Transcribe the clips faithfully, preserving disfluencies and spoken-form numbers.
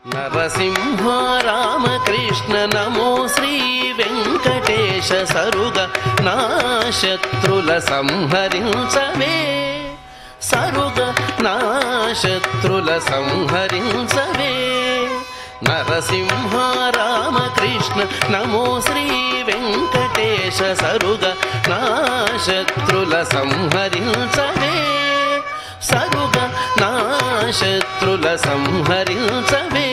నరసింహ రామకృష్ణ నమో శ్రీ వెంకటేశ సరుగ నా శత్రుల సంహరించవే సరుగ నా శత్రుల సంహరించవే నరసింహ రామకృష్ణ నమో శ్రీ వెంకటేశ సరుగ నా శత్రుల సంహరించవే సరుగ నా శత్రుల సంహరించవే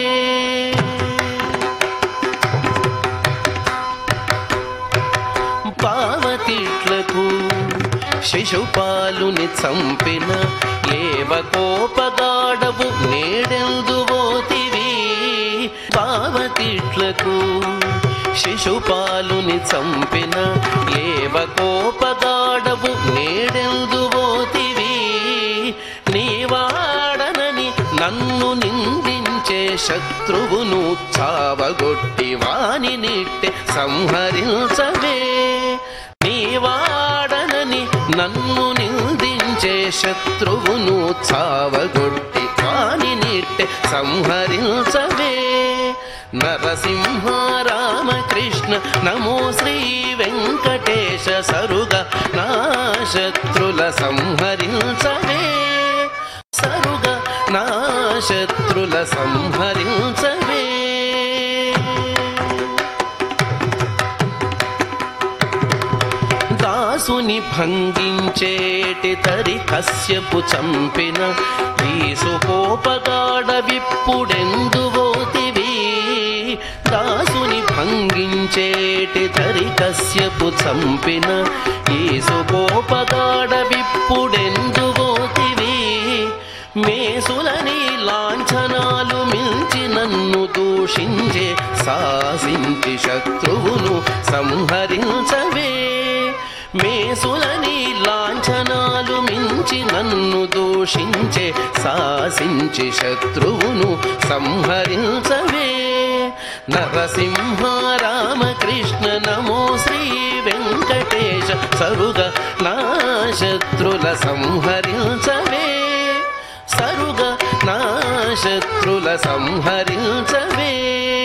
పావతిట్లకు శిశుపాలుని చంపిన ఏవ కోపగాడవు నేడెందువోతివి పావతిట్లకు శిశుపాలుని చంపిన ఏవ కోపగాడవు నేడెందువోతివి నీవాడనని నన్ను నిందించే శత్రువును చావగొట్టి వాని నిట్టె సంహరించవే నీవాడనని నన్ను నిందించే శత్రువును చావగొట్టి వాని నిట్టె సంహరించవే నరసింహ రామకృష్ణ నమో శ్రీ వెంకటేశ సరుగ నా శత్రుల సంహరించవే సరుగ నా శత్రుల సంహరించవే దాసుని భంగించేటి తరి కశ్యపు చంపిన వీసుకోపగాడ విప్పుడెందువోతివి దాసుని భంగించేటి తరి కశ్యపు చంపిన వీసుకోపగాడ విప్పుడెందువోతివి మేసులని లాంఛనాలు మించి నన్ను దూషించే సాసించి శత్రువును సంహరించవే మేసులని లాంఛనాలు మించి నన్ను దూషించే సాసించి శత్రువును సంహరించవే నరసింహ రామకృష్ణ నమో శ్రీ వెంకటేశ సరుగ నా శత్రుల సంహరించవే సరుగ నా శత్రుల సంహరించవే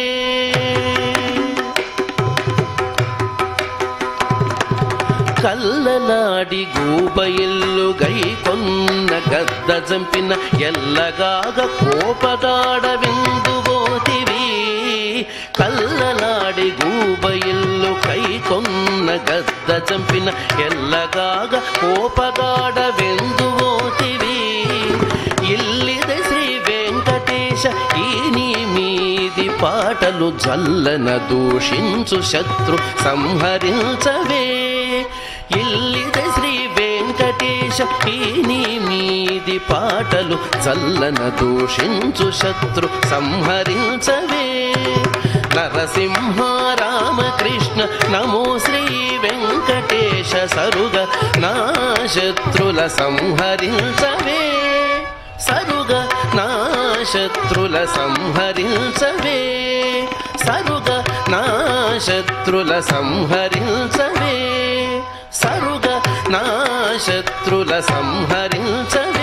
కల్లలాడి గూబయిల్లు గై కొన్న గద్ద చంపిన ఎల్లగాగ కోపగాడ విందువోతివి కల్లలాడి గూబయిల్లు కై కొన్న గద్ద చంపిన ఎల్లగాగ కోపగాడ విందువోతివి ఇల్లిద శ్రీ వెంకటేశ ఈ నీ మీది పాటలు జల్లన దూషించు శత్రు సంహరించవే ఇల్లిద శ్రీ వెంకటేశ ఈ నీ మీది పాటలు చల్లన దూషించు శత్రు సంహరించవే నరసింహ రామకృష్ణ నమో శ్రీ వెంకటేశ సరుగ నా శత్రుల సంహరించవే సరుగ నా శత్రుల సంహరించవే సరుగ నా శత్రుల సంహరించవే సరుగ నా శత్రుల సంహరించవే